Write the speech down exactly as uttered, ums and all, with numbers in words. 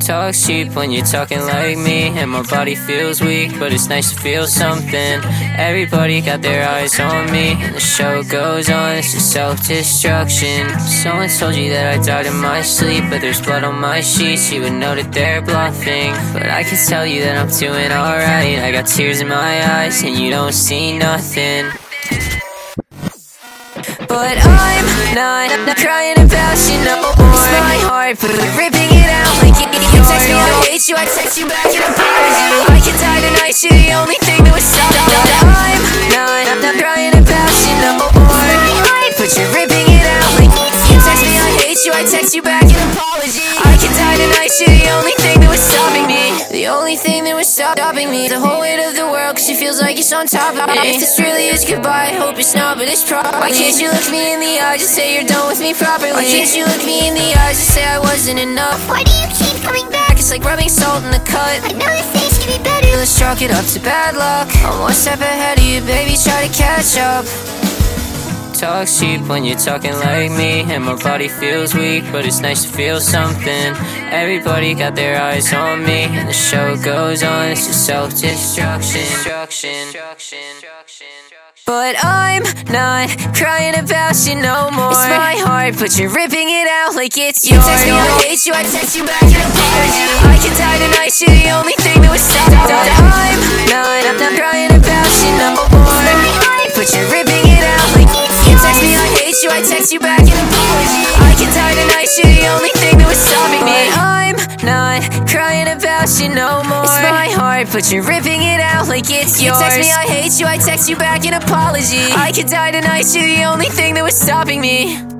Talk cheap when you're talking like me, and my body feels weak, but it's nice to feel something. Everybody got their eyes on me, and the show goes on, it's just self-destruction. Someone told you that I died in my sleep, but there's blood on my sheets, you would know that they're bluffing. But I can tell you that I'm doing alright, I got tears in my eyes, and you don't see nothing. But I'm not, not crying about you no more. It's my heart, but ripping it out like it, you text me, I hate you, I text you back and apology. I can die tonight, you're the only thing that would stop. But I'm not, not crying about you no more. It's my heart, but you're ripping it out like it, you text me, I hate you, I text you back an apology. I can die tonight, you're the only thing that was stopping me. The only thing that was stopping me. The whole weight of the world, cause it feels like it's on top of me. If this really is goodbye, I hope it's not, but it's probably. Why can't you look me in the eye, just say you're done with me properly? Why can't you look me in the eyes and say I wasn't enough? Why do you keep coming back? It's like rubbing salt in the cut. I know that things can be better. Let's chalk it up to bad luck. I'm one step ahead of you, baby, try to catch up. Talk cheap when you're talking like me, and my body feels weak, but it's nice to feel something. Everybody got their eyes on me, and the show goes on, it's just self-destruction. But I'm not crying about you no more. It's my heart, but you're ripping it out like it's yours. You text me, I hate you, I text you back an apology. I can die tonight, you're the only thing that was stopped. But I'm not, I'm not crying about you no more. It's my heart, but you're ripping it out like it's yours. You text me, I hate you, I text you back an apology. I can die tonight, you're the only thing that was stopping me. But I'm not crying about you no more. It's my heart, but you're ripping it out like it's yours. You text me, I hate you, I text you back an apology. I could die tonight, you're the only thing that was stopping me.